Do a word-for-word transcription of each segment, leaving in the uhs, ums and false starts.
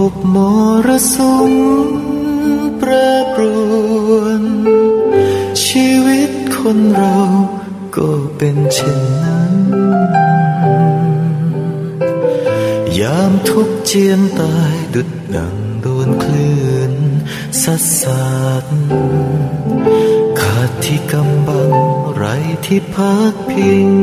บมรสุมแปรปรวนชีวิตคนเราก็เป็นเช่นนั้นยามทุกข์เจียนตายดุจดังโดนคลื่นซัดสาดขาดที่กำบังไร้ที่พักพิง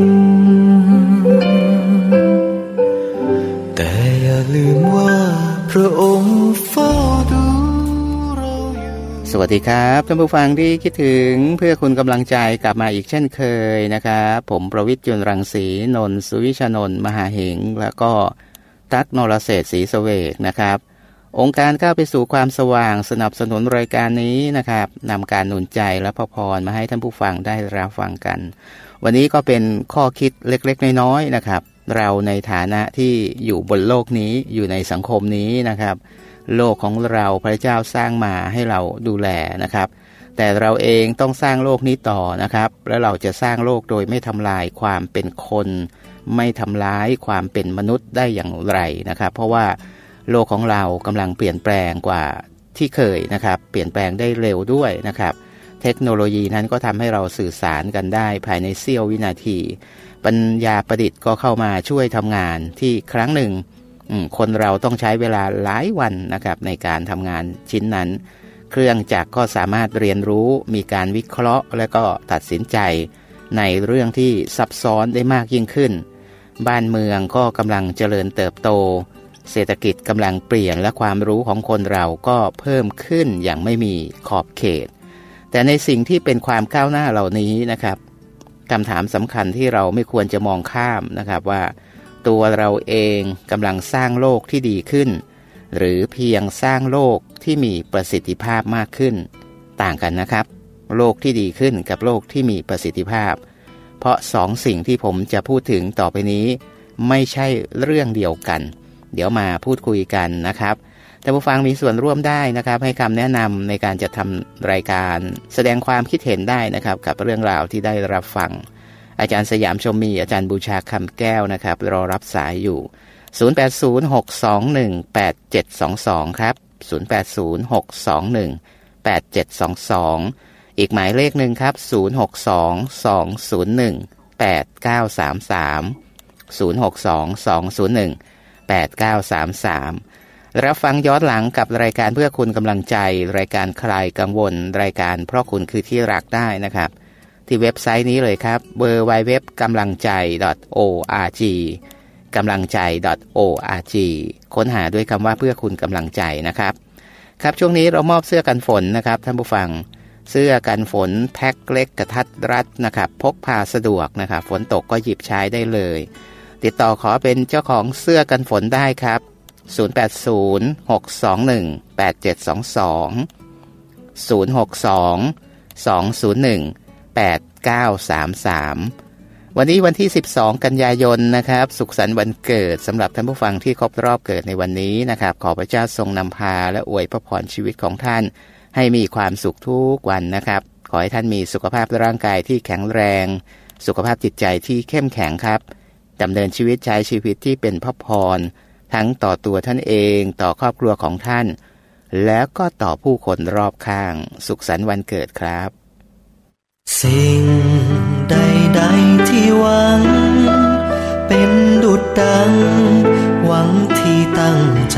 แต่อย่าลืมว่าพระองค์เฝ้าดูเราอยู่สวัสดีครับท่านผู้ฟังที่คิดถึงเพื่อคุณกำลังใจกลับมาอีกเช่นเคยนะครับผมประวิตร จุลรังสีนนท์สุวิชานนท์มหาเหงแล้วก็ตั๊กนรเศรษฐ์ศรีเสวกนะครับองค์การก้าวไปสู่ความสว่างสนับสนุนรายการนี้นะครับนำการหนุนใจและพระพรมาให้ท่านผู้ฟังได้รับฟังกันวันนี้ก็เป็นข้อคิดเล็กๆน้อยๆนะครับเราในฐานะที่อยู่บนโลกนี้อยู่ในสังคมนี้นะครับโลกของเราพระเจ้าสร้างมาให้เราดูแลนะครับแต่เราเองต้องสร้างโลกนี้ต่อนะครับแล้วเราจะสร้างโลกโดยไม่ทำลายความเป็นคนไม่ทำร้ายความเป็นมนุษย์ได้อย่างไรนะครับเพราะว่าโลกของเรากำลังเปลี่ยนแปลงกว่าที่เคยนะครับเปลี่ยนแปลงได้เร็วด้วยนะครับเทคโนโลยีนั้นก็ทำให้เราสื่อสารกันได้ภายในเสี้ยววินาทีปัญญาประดิษฐ์ก็เข้ามาช่วยทำงานที่ครั้งหนึ่งคนเราต้องใช้เวลาหลายวันนะครับในการทำงานชิ้นนั้นเครื่องจักรก็สามารถเรียนรู้มีการวิเคราะห์และก็ตัดสินใจในเรื่องที่ซับซ้อนได้มากยิ่งขึ้นบ้านเมืองก็กำลังเจริญเติบโตเศรษฐกิจกำลังเปลี่ยนและความรู้ของคนเราก็เพิ่มขึ้นอย่างไม่มีขอบเขตแต่ในสิ่งที่เป็นความก้าวหน้าเหล่านี้นะครับคำถามสำคัญที่เราไม่ควรจะมองข้ามนะครับว่าตัวเราเองกำลังสร้างโลกที่ดีขึ้นหรือเพียงสร้างโลกที่มีประสิทธิภาพมากขึ้นต่างกันนะครับโลกที่ดีขึ้นกับโลกที่มีประสิทธิภาพเพราะสองสิ่งที่ผมจะพูดถึงต่อไปนี้ไม่ใช่เรื่องเดียวกันเดี๋ยวมาพูดคุยกันนะครับท่านผู้ฟังมีส่วนร่วมได้นะครับให้คำแนะนำในการจะทำรายการแสดงความคิดเห็นได้นะครับกับเรื่องราวที่ได้รับฟังอาจารย์สยามชมมีอาจารย์บูชาคำแก้วนะครับรอรับสายอยู่ศูนย์ แปด ศูนย์ หก สอง หนึ่ง แปด เจ็ด สอง สองครับศูนย์ แปด ศูนย์ หก สอง หนึ่ง แปด เจ็ด สอง สองอีกหมายเลขหนึ่งครับศูนย์ หก สอง สอง ศูนย์ หนึ่ง แปด เก้า สาม สามศูนย์ หก สอง สอง ศูนย์ หนึ่ง แปด เก้า สาม สามรับฟังย้อนหลังกับรายการเพื่อคุณกำลังใจรายการคลายกังวลรายการเพราะคุณคือที่รักได้นะครับที่เว็บไซต์นี้เลยครับ ดับเบิลยู ดับเบิลยู ดับเบิลยู ดอท กำลังใจ ดอท โอ อาร์ จี กำลังใจ ดอท โอ อาร์ จี ค้นหาด้วยคำว่าเพื่อคุณกำลังใจนะครับครับช่วงนี้เรามอบเสื้อกันฝนนะครับท่านผู้ฟังเสื้อกันฝนแพ็คเล็กกระทัดรัดนะครับพกพาสะดวกนะครับฝนตกก็หยิบใช้ได้เลยติดต่อขอเป็นเจ้าของเสื้อกันฝนได้ครับศูนย์ แปด ศูนย์ หก สอง หนึ่ง แปด เจ็ด สอง สอง ศูนย์ หก สอง สอง ศูนย์ หนึ่ง แปด เก้า สาม สามวันนี้วันที่สิบสองกันยายนนะครับสุขสันต์วันเกิดสำหรับท่านผู้ฟังที่ครบรอบเกิดในวันนี้นะครับขอพระเจ้าทรงนำพาและอวยพระพรชีวิตของท่านให้มีความสุขทุกวันนะครับขอให้ท่านมีสุขภาพร่างกายที่แข็งแรงสุขภาพจิตใจที่เข้มแข็งครับดำเนินชีวิตใช้ชีวิตที่เป็นพระพรทั้งต่อตัวท่านเองต่อครอบครัวของท่านแล้วก็ต่อผู้คนรอบข้างสุขสันต์วันเกิดครับสิ่งใดๆที่หวังเป็นดุจดังหวังที่ตั้งใจ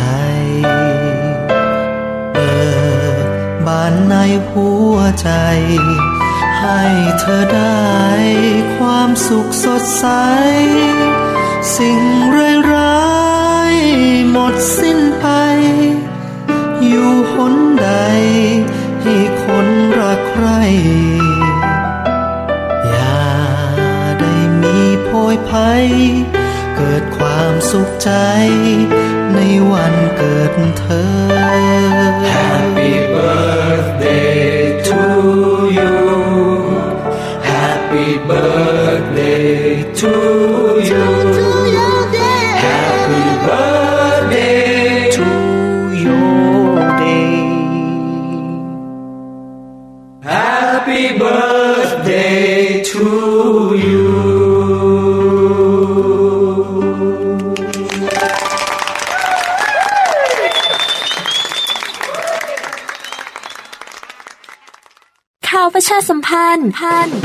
เปิดบานในหัวใจให้เธอได้ความสุขสดใสสิ่งร้ายๆหมดสิ้นไปอยู่หนใดให้คนรักใคร่อย่าได้มีโพยภัยเกิดความสุขใจในวันเกิดเธอ Happy birthday to you Happy birthday to you Happy birthday to your day Happy birthday to you คข่าวประชาสัมพันธ์พัน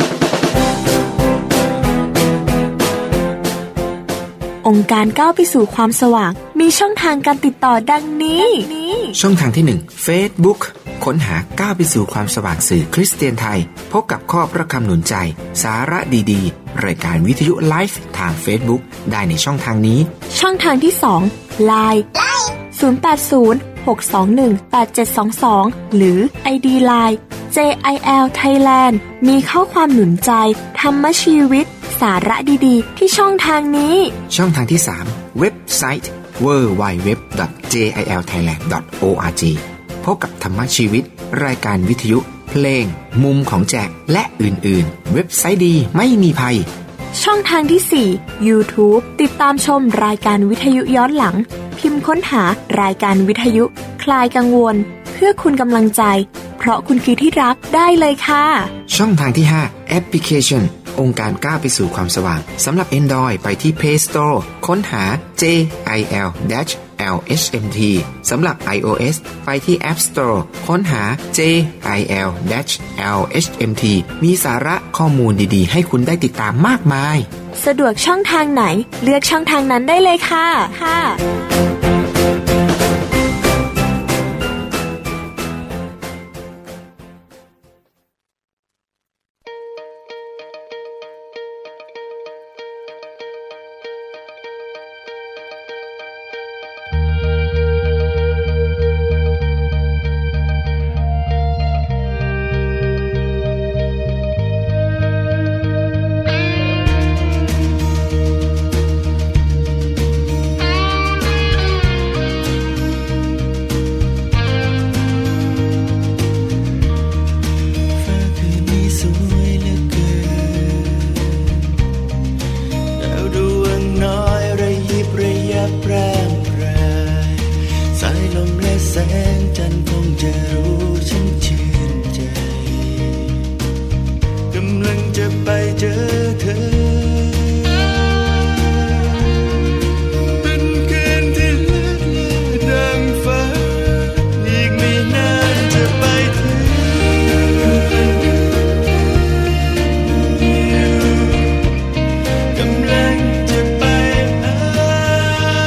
องค์การก้าวไปสู่ความสว่างมีช่องทางการติดต่อดังนี้ช่องทางที่หนึ่ง Facebook ค้นหาก้าวไปสู่ความสว่างสื่อคริสเตียนไทยพบกับข้อพระคำหนุนใจสาระดีๆรายการวิทยุไลฟ์ทาง Facebook ได้ในช่องทางนี้ช่องทางที่สอง ไลน์ ศูนย์ แปด ศูนย์ หก สอง หนึ่ง แปด เจ็ด สอง สอง หรือ ไอ ดี ไลน์ เจ ไอ แอล Thailand มีข้อความหนุนใจธรรมชีวิตสาระดีๆที่ช่องทางนี้ช่องทางที่สามเว็บไซต์ ดับเบิลยู ดับเบิลยู ดับเบิลยู ดอท เจ ไอ แอล ไทยแลนด์ ดอท โอ อาร์ จี พบกับธรรมชีวิตรายการวิทยุเพลงมุมของแจกและอื่นๆเว็บไซต์ดีไม่มีภัยช่องทางที่สี่ YouTube ติดตามชมรายการวิทยุย้อนหลังพิมพ์ค้นหารายการวิทยุคลายกังวลเพื่อคุณกำลังใจเพราะคุณคือที่รักได้เลยค่ะช่องทางที่ห้าแอปพลิเคชันองค์การก้าวไปสู่ความสว่างสำหรับ Android ไปที่ Play Store ค้นหา เจ ไอ แอล แอล เอช เอ็ม ที สำหรับ iOS ไปที่ App Store ค้นหา เจ ไอ แอล แอล เอช เอ็ม ที มีสาระข้อมูลดีๆให้คุณได้ติดตามมากมายสะดวกช่องทางไหนเลือกช่องทางนั้นได้เลยค่ะค่ะ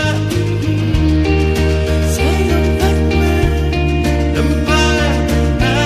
Say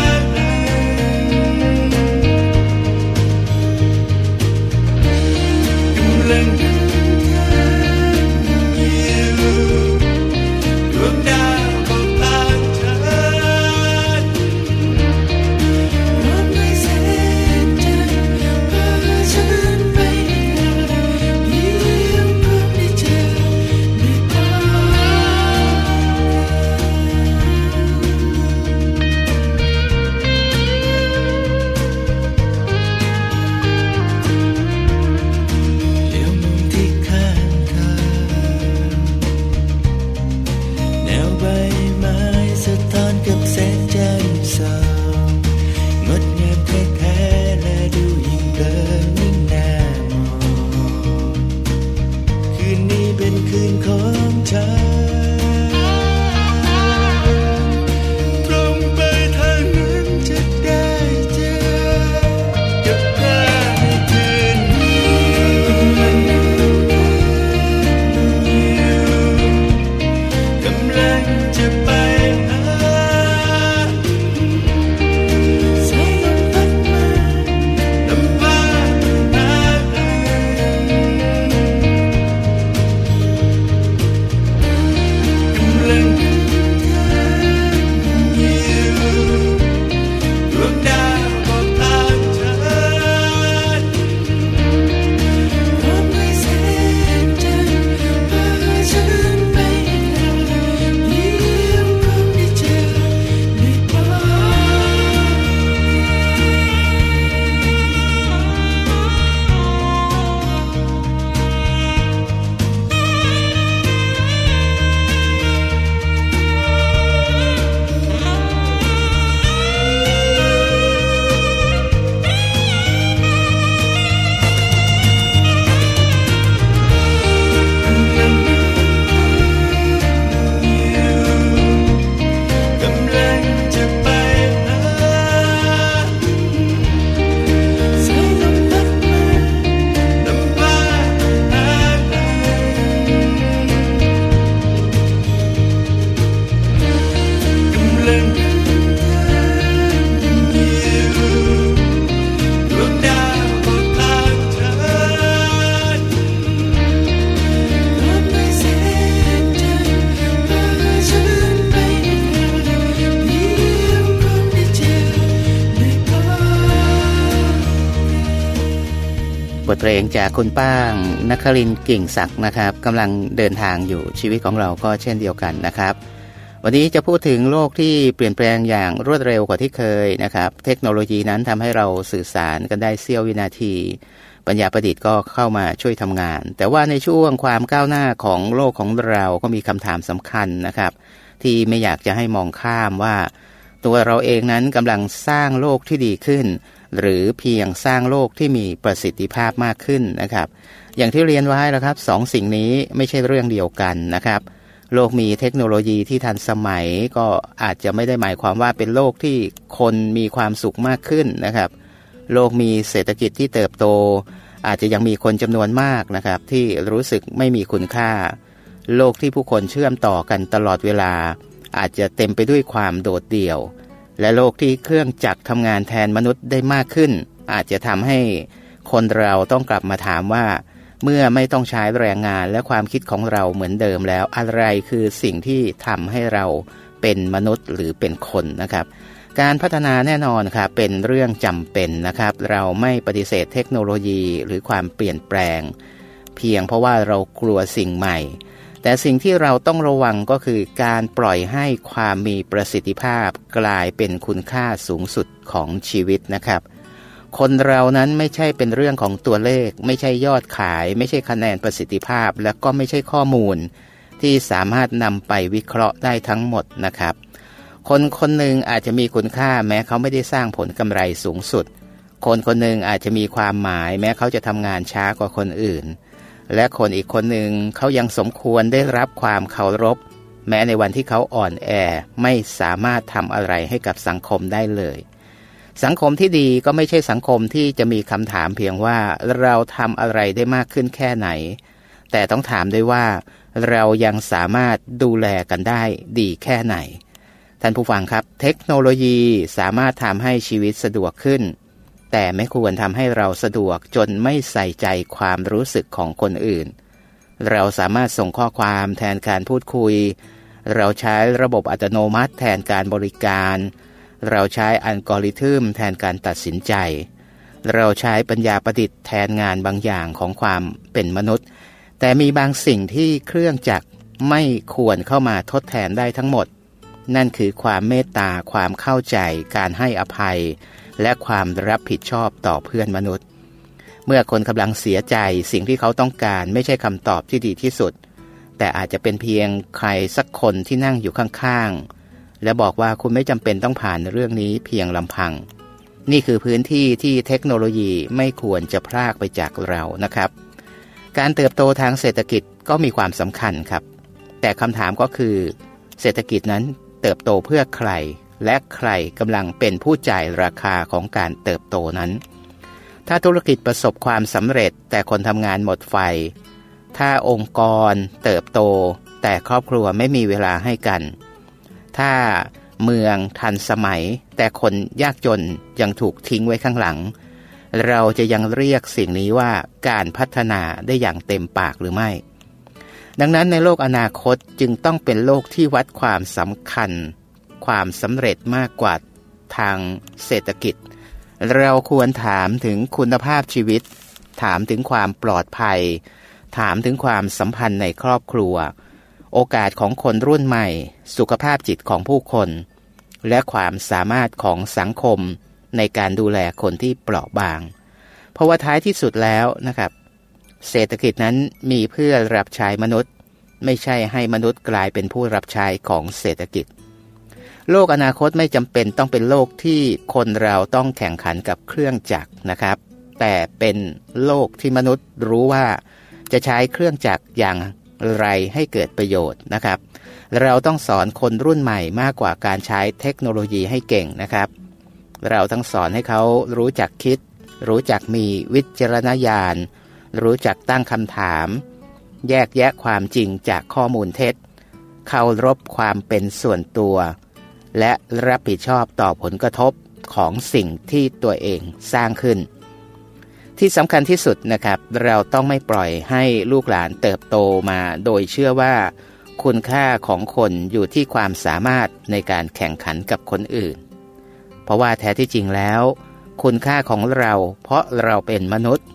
เพลงจากคุณป้างนครินทร์กิ่งศักดิ์นะครับกำลังเดินทางอยู่ชีวิตของเราก็เช่นเดียวกันนะครับวันนี้จะพูดถึงโลกที่เปลี่ยนแปลงอย่างรวดเร็วกว่าที่เคยนะครับเทคโนโลยีนั้นทำให้เราสื่อสารกันได้เสี้ยววินาทีปัญญาประดิษฐ์ก็เข้ามาช่วยทำงานแต่ว่าในช่วงความก้าวหน้าของโลกของเราก็มีคำถามสำคัญนะครับที่ไม่อยากจะให้มองข้ามว่าตัวเราเองนั้นกำลังสร้างโลกที่ดีขึ้นหรือเพียงสร้างโลกที่มีประสิทธิภาพมากขึ้นนะครับอย่างที่เรียนไว้แล้วครับสองสิ่งนี้ไม่ใช่เรื่องเดียวกันนะครับโลกมีเทคโนโลยีที่ทันสมัยก็อาจจะไม่ได้หมายความว่าเป็นโลกที่คนมีความสุขมากขึ้นนะครับโลกมีเศรษฐกิจที่เติบโตอาจจะยังมีคนจำนวนมากนะครับที่รู้สึกไม่มีคุณค่าโลกที่ผู้คนเชื่อมต่อกันตลอดเวลาอาจจะเต็มไปด้วยความโดดเดี่ยวและโลกที่เครื่องจักรทำงานแทนมนุษย์ได้มากขึ้นอาจจะทำให้คนเราต้องกลับมาถามว่าเมื่อไม่ต้องใช้แรงงานและความคิดของเราเหมือนเดิมแล้วอะไรคือสิ่งที่ทำให้เราเป็นมนุษย์หรือเป็นคนนะครับการพัฒนาแน่นอนครับเป็นเรื่องจำเป็นนะครับเราไม่ปฏิเสธเทคโนโลยีหรือความเปลี่ยนแปลงเพียงเพราะว่าเรากลัวสิ่งใหม่แต่สิ่งที่เราต้องระวังก็คือการปล่อยให้ความมีประสิทธิภาพกลายเป็นคุณค่าสูงสุดของชีวิตนะครับคนเรานั้นไม่ใช่เป็นเรื่องของตัวเลขไม่ใช่ยอดขายไม่ใช่คะแนนประสิทธิภาพและก็ไม่ใช่ข้อมูลที่สามารถนำไปวิเคราะห์ได้ทั้งหมดนะครับคนคนหนึ่งอาจจะมีคุณค่าแม้เขาไม่ได้สร้างผลกำไรสูงสุดคนคนหนึ่งอาจจะมีความหมายแม้เขาจะทำงานช้ากว่าคนอื่นและคนอีกคนหนึ่งเขายังสมควรได้รับความเคารพแม้ในวันที่เขาอ่อนแอไม่สามารถทำอะไรให้กับสังคมได้เลยสังคมที่ดีก็ไม่ใช่สังคมที่จะมีคำถามเพียงว่าเราทำอะไรได้มากขึ้นแค่ไหนแต่ต้องถามด้วยว่าเรายังสามารถดูแลกันได้ดีแค่ไหนท่านผู้ฟังครับเทคโนโลยีสามารถทำให้ชีวิตสะดวกขึ้นแต่ไม่ควรทำให้เราสะดวกจนไม่ใส่ใจความรู้สึกของคนอื่นเราสามารถส่งข้อความแทนการพูดคุยเราใช้ระบบอัตโนมัติแทนการบริการเราใช้อัลกอริทึมแทนการตัดสินใจเราใช้ปัญญาประดิษฐ์แทนงานบางอย่างของความเป็นมนุษย์แต่มีบางสิ่งที่เครื่องจักรไม่ควรเข้ามาทดแทนได้ทั้งหมดนั่นคือความเมตตาความเข้าใจการให้อภัยและความรับผิดชอบต่อเพื่อนมนุษย์เมื่อคนกำลังเสียใจสิ่งที่เขาต้องการไม่ใช่คำตอบที่ดีที่สุดแต่อาจจะเป็นเพียงใครสักคนที่นั่งอยู่ข้างๆและบอกว่าคุณไม่จำเป็นต้องผ่านเรื่องนี้เพียงลำพังนี่คือพื้นที่ที่เทคโนโลยีไม่ควรจะพรากไปจากเรานะครับการเติบโตทางเศรษฐกิจก็มีความสำคัญครับแต่คำถามก็คือเศรษฐกิจนั้นเติบโตเพื่อใครและใครกำลังเป็นผู้จ่ายราคาของการเติบโตนั้นถ้าธุรกิจประสบความสำเร็จแต่คนทำงานหมดไฟถ้าองค์กรเติบโตแต่ครอบครัวไม่มีเวลาให้กันถ้าเมืองทันสมัยแต่คนยากจนยังถูกทิ้งไว้ข้างหลังเราจะยังเรียกสิ่งนี้ว่าการพัฒนาได้อย่างเต็มปากหรือไม่ดังนั้นในโลกอนาคตจึงต้องเป็นโลกที่วัดความสำคัญความสำเร็จมากกว่าทางเศรษฐกิจเราควรถามถึงคุณภาพชีวิตถามถึงความปลอดภัยถามถึงความสัมพันธ์ในครอบครัวโอกาสของคนรุ่นใหม่สุขภาพจิตของผู้คนและความสามารถของสังคมในการดูแลคนที่เปราะบางเพราะว่าท้ายที่สุดแล้วนะครับเศรษฐกิจนั้นมีเพื่อรับใช้มนุษย์ไม่ใช่ให้มนุษย์กลายเป็นผู้รับใช้ของเศรษฐกิจโลกอนาคตไม่จำเป็นต้องเป็นโลกที่คนเราต้องแข่งขันกับเครื่องจักรนะครับแต่เป็นโลกที่มนุษย์รู้ว่าจะใช้เครื่องจักรอย่างไรให้เกิดประโยชน์นะครับเราต้องสอนคนรุ่นใหม่มากกว่าการใช้เทคโนโลยีให้เก่งนะครับเราต้องสอนให้เขารู้จักคิดรู้จักมีวิจารณญาณรู้จักตั้งคำถามแยกแยะความจริงจากข้อมูลเท็จเคารพความเป็นส่วนตัวและรับผิดชอบต่อผลกระทบของสิ่งที่ตัวเองสร้างขึ้นที่สำคัญที่สุดนะครับเราต้องไม่ปล่อยให้ลูกหลานเติบโตมาโดยเชื่อว่าคุณค่าของคนอยู่ที่ความสามารถในการแข่งขันกับคนอื่นเพราะว่าแท้ที่จริงแล้วคุณค่าของเราเพราะเราเป็นมนุษย์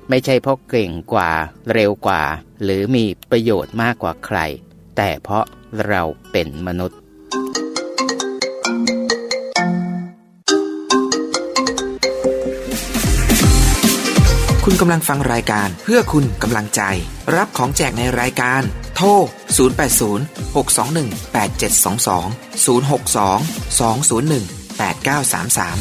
ไม่ใช่เพราะเก่งกว่าเร็วกว่าหรือมีประโยชน์มากกว่าใครแต่เพราะเราเป็นมนุษย์คุณกำลังฟังรายการเพื่อคุณกำลังใจรับของแจกในรายการโทรศูนย์ แปด ศูนย์ หก สอง หนึ่ง แปด เจ็ด สอง สอง ศูนย์ หก สอง สอง ศูนย์ หนึ่ง แปด เก้า สาม สาม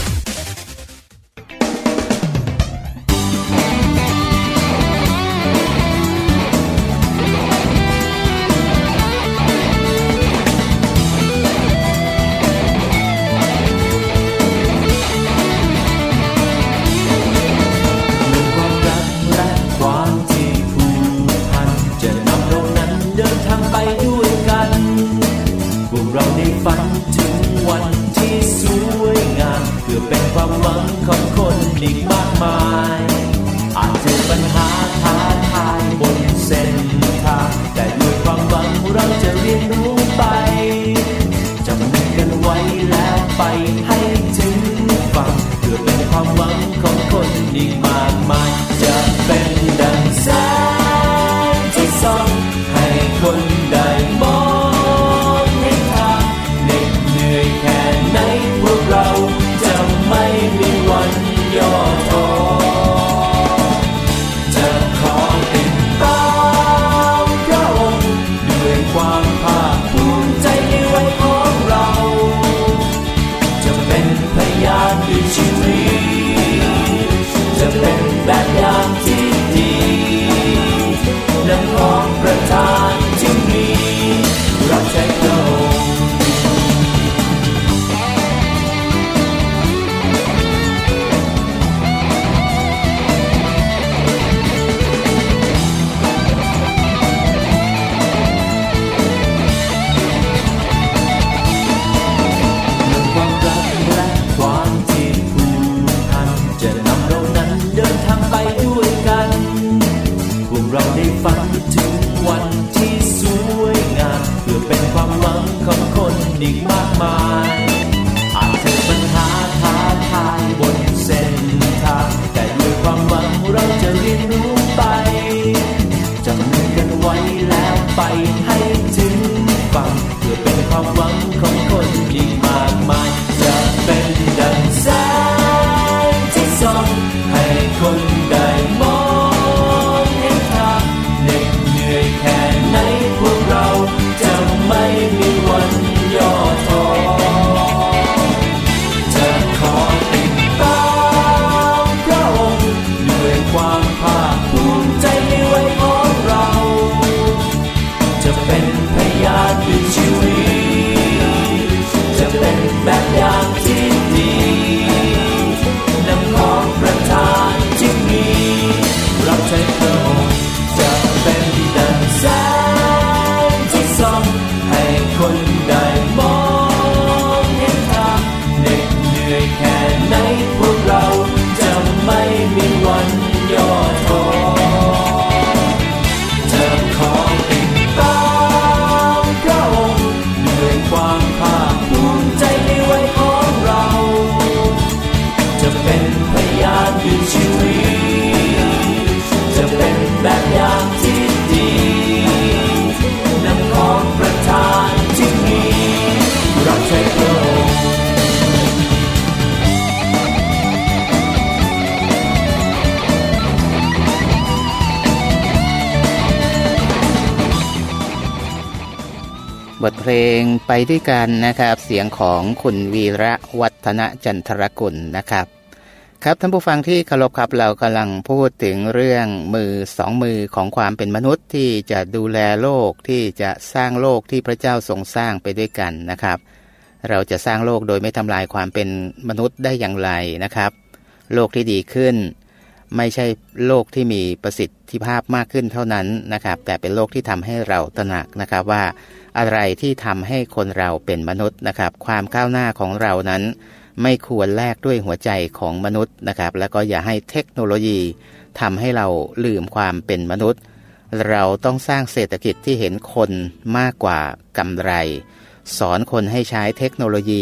บทเพลงไปด้วยกันนะครับเสียงของคุณวีระวัฒนจันทรกุลนะครับครับท่านผู้ฟังที่เคารพครับเรากำลังพูดถึงเรื่องมือสองมือของความเป็นมนุษย์ที่จะดูแลโลกที่จะสร้างโลกที่พระเจ้าทรงสร้างไปด้วยกันนะครับเราจะสร้างโลกโดยไม่ทำลายความเป็นมนุษย์ได้อย่างไรนะครับโลกที่ดีขึ้นไม่ใช่โลกที่มีประสิทธิภาพมากขึ้นเท่านั้นนะครับแต่เป็นโลกที่ทำให้เราตระหนักนะครับว่าอะไรที่ทำให้คนเราเป็นมนุษย์นะครับความก้าวหน้าของเรานั้นไม่ควรแลกด้วยหัวใจของมนุษย์นะครับแล้วก็อย่าให้เทคโนโลยีทำให้เราลืมความเป็นมนุษย์เราต้องสร้างเศรษฐกิจที่เห็นคนมากกว่ากำไรสอนคนให้ใช้เทคโนโลยี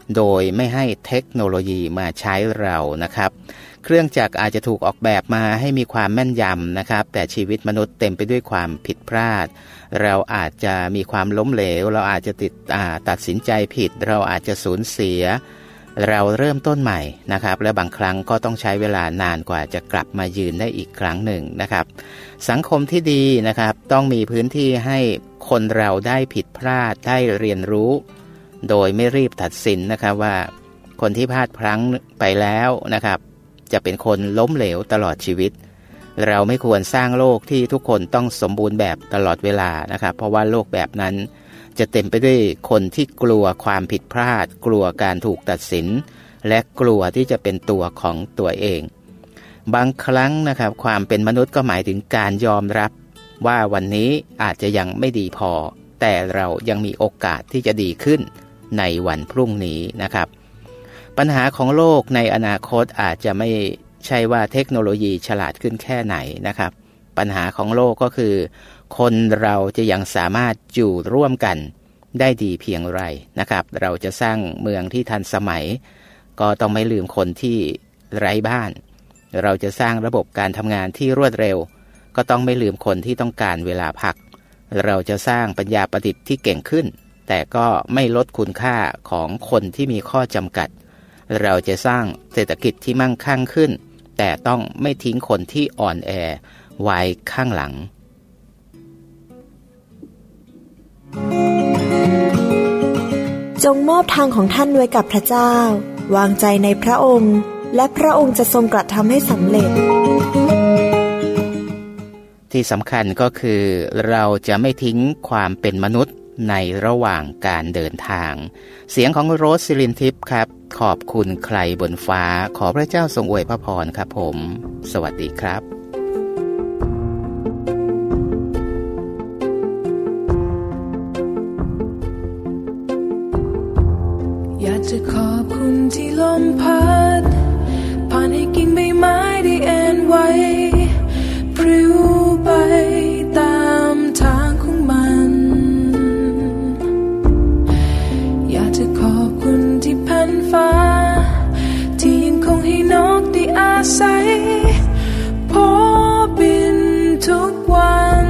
โดยไม่ให้เทคโนโลยีมาใช้เรานะครับเครื่องจักรอาจจะถูกออกแบบมาให้มีความแม่นยำนะครับแต่ชีวิตมนุษย์เต็มไปด้วยความผิดพลาดเราอาจจะมีความล้มเหลวเราอาจจะติดตัดสินใจผิดเราอาจจะสูญเสียเราเริ่มต้นใหม่นะครับและบางครั้งก็ต้องใช้เวลานานกว่าจะกลับมายืนได้อีกครั้งหนึ่งนะครับสังคมที่ดีนะครับต้องมีพื้นที่ให้คนเราได้ผิดพลาดได้เรียนรู้โดยไม่รีบตัดสินนะครับว่าคนที่พลาดพลั้งไปแล้วนะครับจะเป็นคนล้มเหลวตลอดชีวิตเราไม่ควรสร้างโลกที่ทุกคนต้องสมบูรณ์แบบตลอดเวลานะครับเพราะว่าโลกแบบนั้นจะเต็มไปด้วยคนที่กลัวความผิดพลาดกลัวการถูกตัดสินและกลัวที่จะเป็นตัวของตัวเองบางครั้งนะครับความเป็นมนุษย์ก็หมายถึงการยอมรับว่าวันนี้อาจจะยังไม่ดีพอแต่เรายังมีโอกาสที่จะดีขึ้นในวันพรุ่งนี้นะครับปัญหาของโลกในอนาคตอาจจะไม่ใช่ว่าเทคโนโลยีฉลาดขึ้นแค่ไหนนะครับปัญหาของโลกก็คือคนเราจะยังสามารถอยู่ร่วมกันได้ดีเพียงไรนะครับเราจะสร้างเมืองที่ทันสมัยก็ต้องไม่ลืมคนที่ไร้บ้านเราจะสร้างระบบการทำงานที่รวดเร็วก็ต้องไม่ลืมคนที่ต้องการเวลาพักเราจะสร้างปัญญาประดิษฐ์ที่เก่งขึ้นแต่ก็ไม่ลดคุณค่าของคนที่มีข้อจำกัดเราจะสร้างเศรษฐกิจที่มั่งคั่งขึ้นแต่ต้องไม่ทิ้งคนที่อ่อนแอไว้ข้างหลังจงมอบทางของท่านไว้กับพระเจ้าวางใจในพระองค์และพระองค์จะทรงกระทำให้สำเร็จที่สำคัญก็คือเราจะไม่ทิ้งความเป็นมนุษย์ในระหว่างการเดินทางเสียงของโรสศิรินทิพย์ครับขอบคุณใครบนฟ้าขอพระเจ้าทรงอวยพระพรครับผมสวัสดีครับอยากจะขอบคุณที่ลมพัดผ่านให้กิ่งใบไม้ได้แอนไว้ปลิวไปตามทางของมันอยากจะขอบคุณที่แผ่นฟ้าที่ยังคงให้นกได้อาศัยพอบินทุกวัน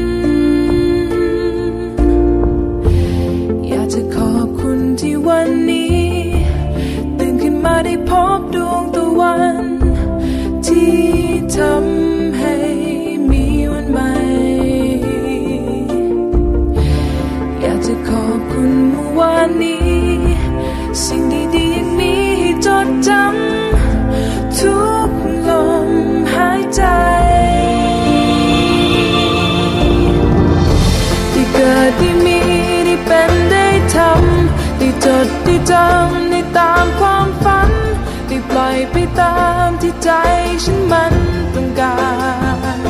อยากจะขอบคุณที่วันนี้ตื่นขึ้นมาได้พบดวงตะวันที่ทำให้มีวันใหม่อยากจะขอบคุณเมื่อวานนี้สิ่งดีๆยังมีให้จดจำทุกลมหายใจที่เกิดที่มีได้เป็นได้ทำได้จดได้จำได้ตามความฝันได้ปล่อยไปตามที่ใจฉันมันต้องการ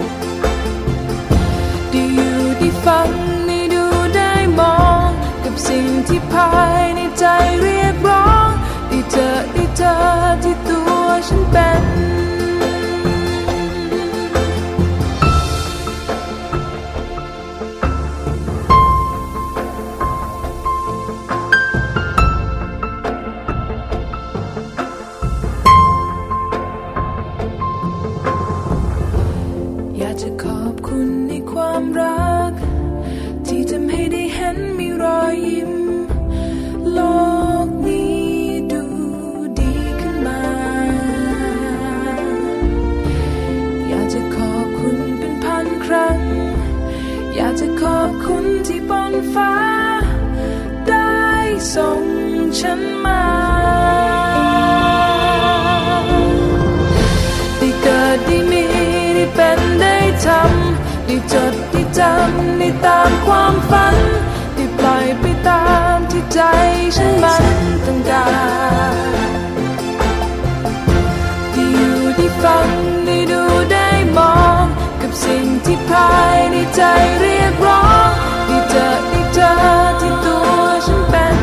ได้อยู่ได้ฟังได้ดูได้มองกับสิ่งที่ภายในใจเรียกร้องได้เจอได้เจอที่ตัวฉันเป็นอยากจะขอบคุณในความรักที่ทำให้ได้เห็นมีรอยยิ้มโลกนี้ดูดีขึ้นมาอยากจะขอบคุณเป็นพันครั้งอยากจะขอบคุณที่บนฟ้าได้ส่งฉันมาได้เกิดได้มีได้เป็นได้ทำได้จดได้จำได้ตามความฝันได้ปล่อยไปตามที่ใจฉันมันต้องการได้อยู่ได้ฟังได้ดูได้มองกับสิ่งที่ภายในใจเรียกร้องได้เจอได้เจอที่ตัวฉันเป็น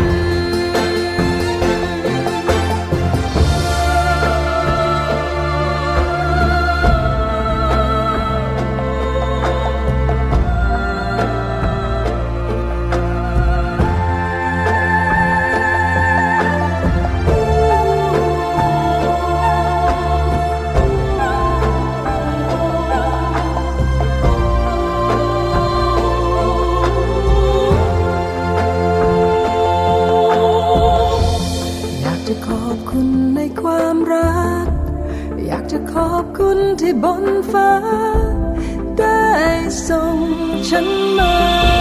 ที่บนฟ้าได้ส่งฉันมา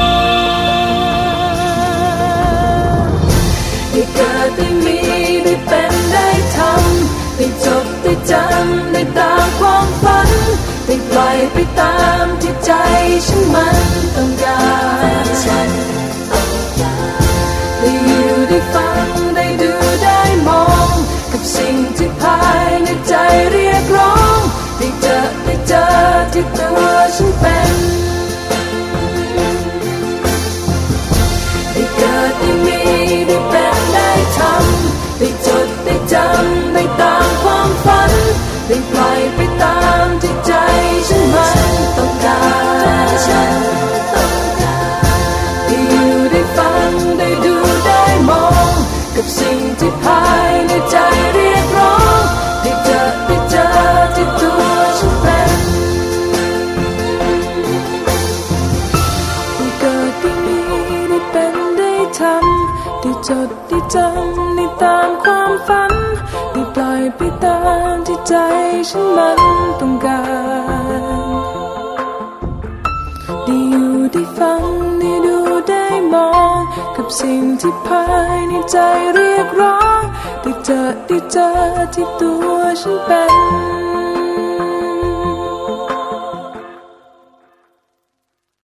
ได้เกิดได้มีได้เป็นได้ทำได้จดได้จำได้ตามความฝันได้ปล่อยไปตามที่ใจฉันมันต้องการได้อยู่ได้ฟังได้ดูได้มองกับสิ่งที่ภายในใจเรียกร้องได้เจอได้เจอที่ตัวฉันเป็นได้เกิดได้มีได้เป็นได้ทำได้จดได้จำได้ตามความฝันได้ปล่อยไปตามที่ใจฉันมันต้องการได้อยู่ได้ฟังได้ดูได้มองกับสิ่งที่ภายในใจเรียกร้องได้เจอได้เจอที่ตัวฉันเป็นได้เกิดได้มีได้เป็นได้ทำได้จดได้จำได้ตามความฝันได้ปล่อยไปตามที่ใจฉันมันต้องการได้อยู่ได้ฟังได้ดูได้มองกับสิ่งที่ภายในใจเรียกร้องได้เจอได้เจอที่ตัวฉันเป็น